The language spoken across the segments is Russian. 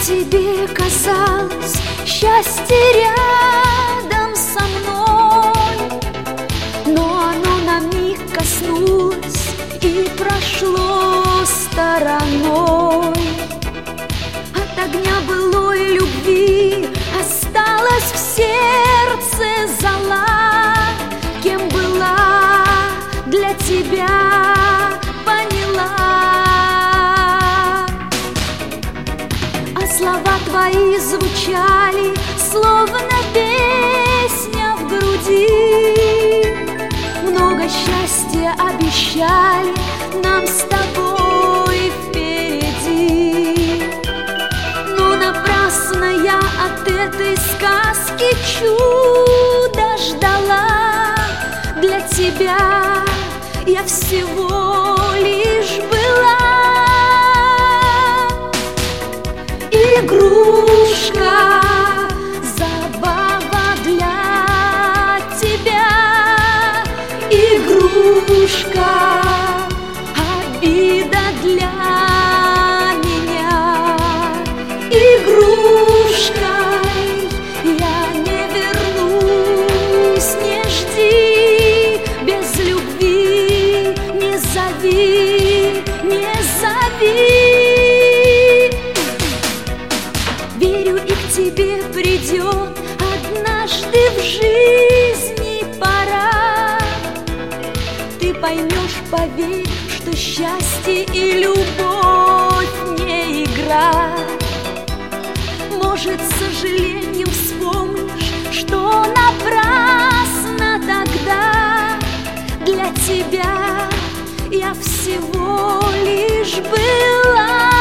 тебе казалось счастье рядом со мной, но оно на миг коснулось и прошло стороной. От огня былой любви осталась в сердце зола. Кем была для тебя, поняла. А слова твои звучали, словно песня в груди. Много счастья обещали нам с тобой впереди. Но напрасно я от этой сказки чудо ждала. Для тебя я всего лишь была игрушка, забава для тебя, игрушка, обида для меня, игрушкой я не вернусь, не жди, без любви не зови, не зови. Верю, и к тебе придет однажды в жизни пора. Ты поймешь, поверь, что счастье и любовь не игра. Может, с сожалением вспомнишь, что напрасно тогда. Для тебя я всего лишь была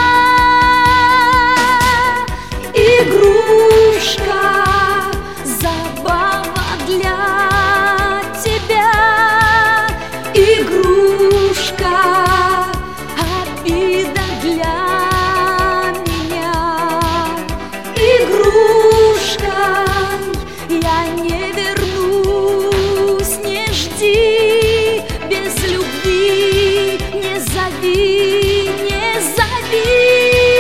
игрушка, забава для тебя, игрушка, обида для меня, игрушкой я не вернусь, не жди, без любви не зови, не зови.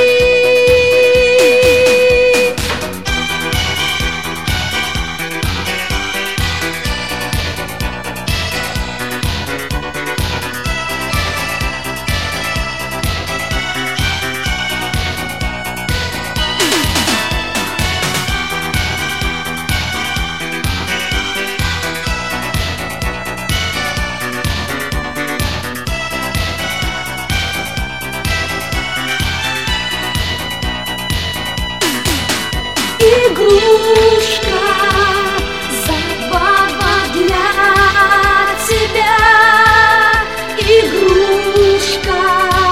Игрушка, забава для тебя, игрушка,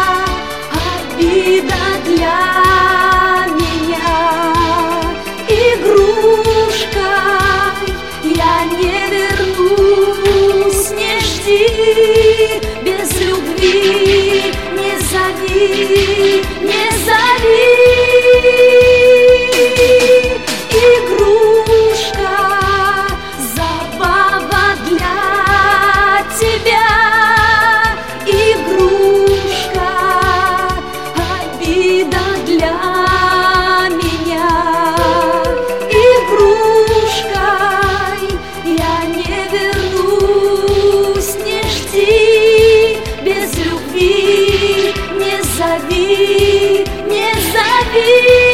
обида для меня, игрушка, я не вернусь, не жди, без любви не зови, не зови. Игрушка, забава для тебя, игрушка, обида для меня, игрушкой я не вернусь, не жди, без любви не зови, не зови.